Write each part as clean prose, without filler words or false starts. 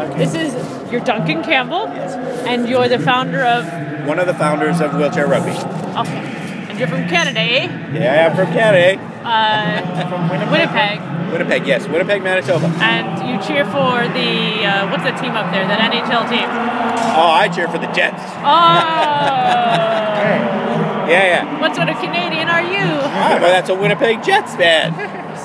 This is you're Duncan Campbell, and you're the founder of. One of the founders of Wheelchair Rugby. Okay, and you're from Canada, eh? Yeah, I'm from Canada. From Winnipeg. Winnipeg, yes, Winnipeg, Manitoba. And you cheer for the what's the team up there? That NHL team. Oh, I cheer for the Jets. Oh. Yeah. What sort of Canadian are you? Well, that's a Winnipeg Jets fan.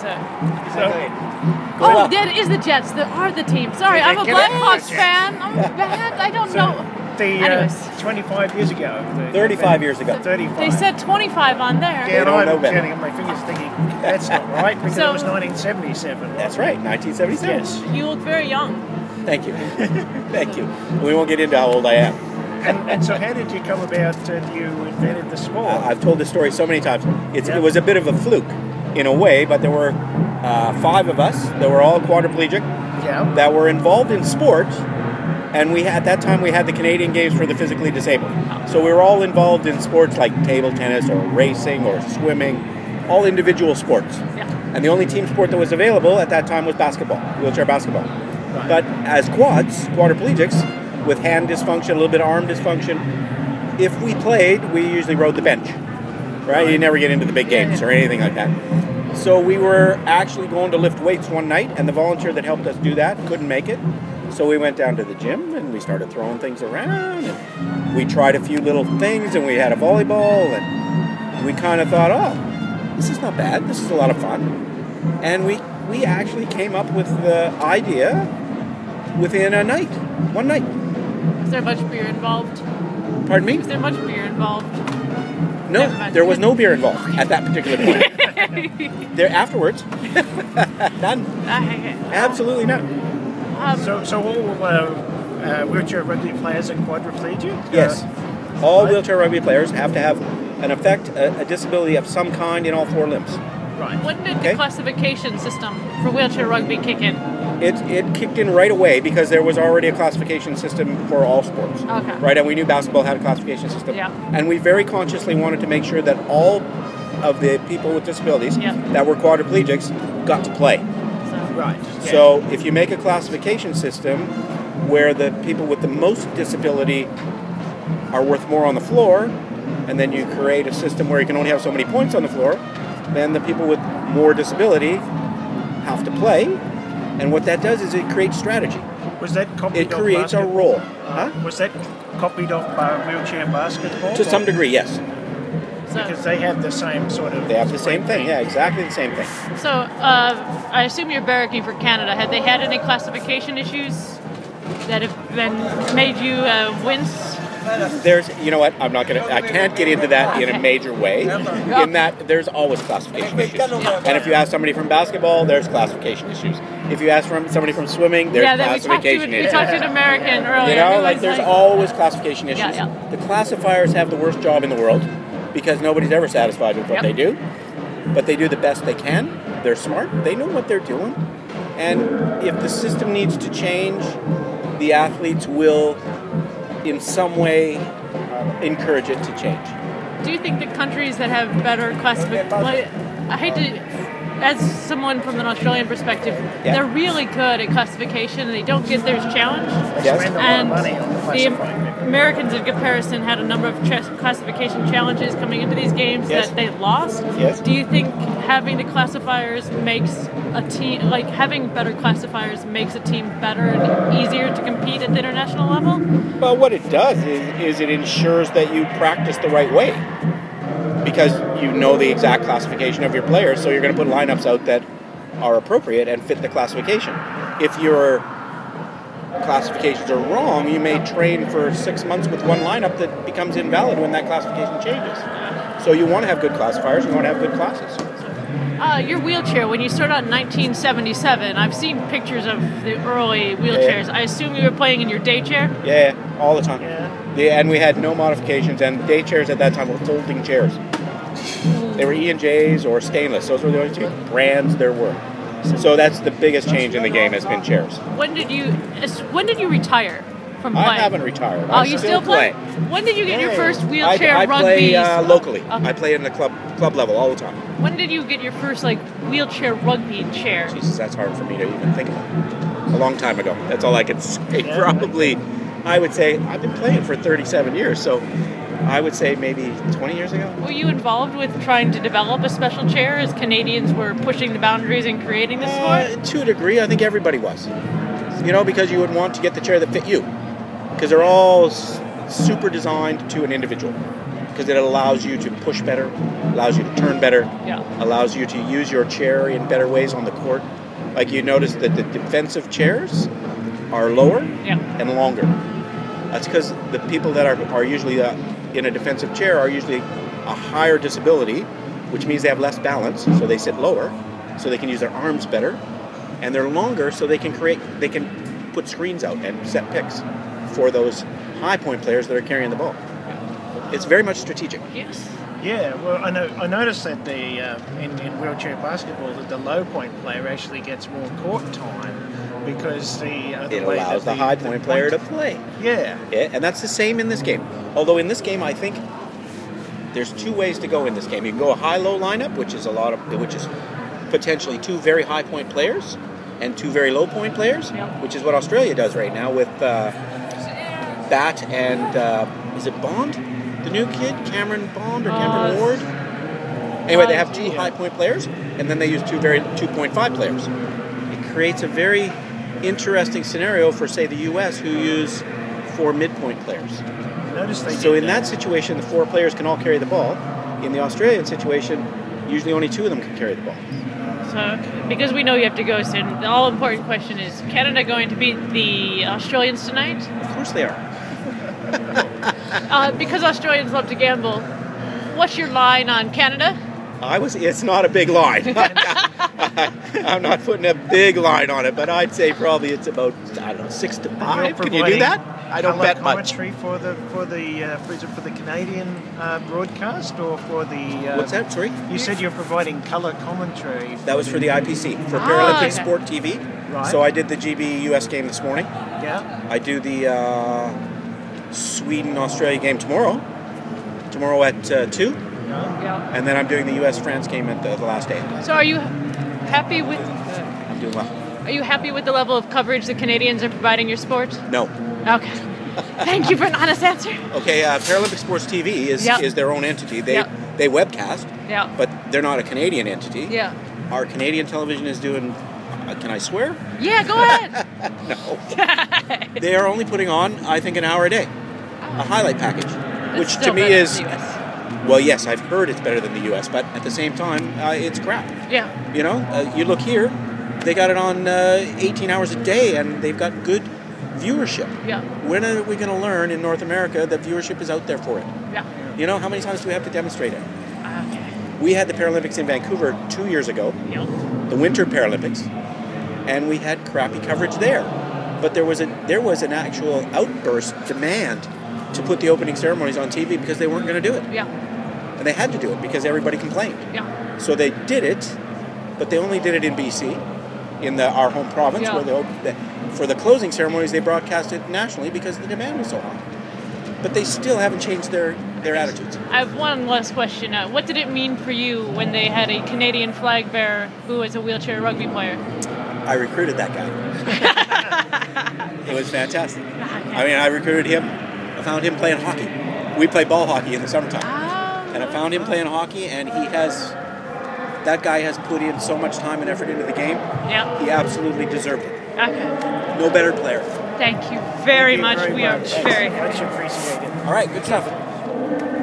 Oh, that is the Jets. That are the team. Sorry, I'm a Blackhawks fan. I'm bad. I don't know. Anyways. 25 years ago. 35 years ago. 35. They said 25 on there. Yeah, don't know I'm better. counting on my fingers thinking, that's not right, because it was 1977. That's right, 1977. Yes. You look very young. Thank you. Thank you. We won't get into how old I am. And so how did you come about you invented the sport? I've told this story so many times. It was a bit of a fluke, in a way, but there were 5 of us that were all quadriplegic that were involved in sport, and at that time we had the Canadian Games for the physically disabled. So we were all involved in sports like table tennis or racing or swimming, all individual sports. Yeah. And the only team sport that was available at that time was basketball, wheelchair basketball. Right. But as quadriplegics, with hand dysfunction, a little bit of arm dysfunction, if we played, we usually rode the bench, right? You never get into the big games or anything like that. So we were actually going to lift weights one night, and the volunteer that helped us do that couldn't make it. So we went down to the gym, and we started throwing things around, and we tried a few little things, and we had a volleyball, and we kind of thought, oh, this is not bad, this is a lot of fun. And we actually came up with the idea within one night. Is there much beer involved? Pardon me? Is there much beer involved? No, there was no beer involved at that particular point. There afterwards, none. Absolutely none. So all wheelchair rugby players are quadriplegic? Yes. All wheelchair rugby players have to have a disability of some kind in all 4 limbs. Right. When did the classification system for wheelchair rugby kick in? It kicked in right away because there was already a classification system for all sports. Okay. Right, and we knew basketball had a classification system. Yeah. And we very consciously wanted to make sure that all of the people with disabilities that were quadriplegics got to play. Right. So if you make a classification system where the people with the most disability are worth more on the floor, and then you create a system where you can only have so many points on the floor, then the people with more disability have to play. And what that does is it creates strategy. Was that copied off creates a role. Was that copied off wheelchair basketball? To some degree, yes. Because they have the same sort of... They have the same thing, yeah, exactly the same thing. So, I assume you're barracking for Canada. Had they had any classification issues that have made you wince? There's, you know what, I can't get into that in a major way, in that there's always classification issues. And if you ask somebody from basketball, there's classification issues. If you ask somebody from swimming, there's classification issues. We talked to an American earlier. You know, there's always classification issues. Yeah. The classifiers have the worst job in the world because nobody's ever satisfied with what they do. But they do the best they can. They're smart. They know what they're doing. And if the system needs to change, the athletes will in some way encourage it to change. Do you think the countries that have better classification, I hate to, as someone from an Australian perspective, they're really good at classification and they don't get theirs challenged. Yes. And the Americans in comparison had a number of classification challenges coming into these games that they lost. Yes. Do you think having the classifiers makes a team, like having better classifiers makes a team better and easier to compete at the international level? Well, what it does is it ensures that you practice the right way because you know the exact classification of your players, so you're going to put lineups out that are appropriate and fit the classification. If your classifications are wrong, you may train for 6 months with one lineup that becomes invalid when that classification changes. So you want to have good classifiers, you want to have good classes. Your wheelchair, when you started out in 1977, I've seen pictures of the early wheelchairs. I assume you were playing in your day chair? Yeah, all the time. And we had no modifications, and day chairs at that time were folding chairs. They were E&J's or stainless. Those were the only 2 brands there were. So that's the biggest change in the game has been chairs. When did you retire from playing? I haven't retired. You still play? When did you get your first wheelchair I rugby? play locally. I play in the club level all the time. When did you get your first wheelchair rugby chair? Jesus, that's hard for me to even think about. A long time ago. That's all I can say. Yeah. Probably, I would say, I've been playing for 37 years, so I would say maybe 20 years ago. Were you involved with trying to develop a special chair as Canadians were pushing the boundaries and creating the sport? To a degree, I think everybody was. Because you would want to get the chair that fit you. Because they're all super designed to an individual. Because it allows you to push better, allows you to turn better, allows you to use your chair in better ways on the court. Like you notice that the defensive chairs are lower and longer. That's because the people that are usually in a defensive chair are usually a higher disability, which means they have less balance, so they sit lower, so they can use their arms better, and they're longer, so they can put screens out and set picks for those high point players that are carrying the ball. It's very much strategic. Yes. Yeah, well, I noticed that in wheelchair basketball that the low point player actually gets more court time because it allows the high point player to play. Yeah, and that's the same in this game. Although in this game, I think there's two ways to go in this game. You can go a high-low lineup, which is potentially two very high point players and two very low point players, which is what Australia does right now with Bat and is it Bond? The new kid, Cameron Bond or Cameron Ward? Anyway, they have two high point players, and then they use 2.5 players. It creates a very interesting scenario for, say, the U.S., who use 4 mid-point players. So in that situation, the 4 players can all carry the ball. In the Australian situation, usually only 2 of them can carry the ball. So, because we know you have to go soon, the all-important question is, Canada going to beat the Australians tonight? Of course they are. Because Australians love to gamble, what's your line on Canada? It's not a big line. I'm not putting a big line on it, but I'd say probably it's about, 6-5. Can you do that? I don't bet much. Commentary for the Canadian broadcast or for the... What's that, sorry? You said you're providing colour commentary. That was for the IPC, for Paralympic Sport TV. Right. So I did the GB US game this morning. Yeah. I do the Sweden-Australia game tomorrow at 2. Yeah. And then I'm doing the US-France game at the last day. So are you happy with... I'm doing well. Are you happy with the level of coverage the Canadians are providing your sport? No. Okay. Thank you for an honest answer. Okay, Paralympic Sports TV is their own entity. They webcast, but they're not a Canadian entity. Yeah. Our Canadian television is doing... can I swear? Yeah, go ahead. No. They are only putting on, I think, an hour a day. A highlight package. Which to me is... Well, yes, I've heard it's better than the U.S., but at the same time, it's crap. Yeah. You look here, they got it on 18 hours a day, and they've got good viewership. Yeah. When are we going to learn in North America that viewership is out there for it? Yeah. How many times do we have to demonstrate it? Okay. We had the Paralympics in Vancouver 2 years ago, the Winter Paralympics, and we had crappy coverage there. But there was an actual outburst demand to put the opening ceremonies on TV because they weren't going to do it. Yeah. And they had to do it because everybody complained. Yeah. So they did it, but they only did it in BC, in our home province, where for the closing ceremonies they broadcast it nationally because the demand was so high. But they still haven't changed their attitudes. I have one last question. What did it mean for you when they had a Canadian flag bearer who was a wheelchair rugby player? I recruited that guy. It was fantastic. I recruited him. I found him playing hockey. We play ball hockey in the summertime. And I found him playing hockey, and that guy has put in so much time and effort into the game. Yeah. He absolutely deserved it. Okay. No better player. Thank you very much. We are very much appreciated. All right, good stuff.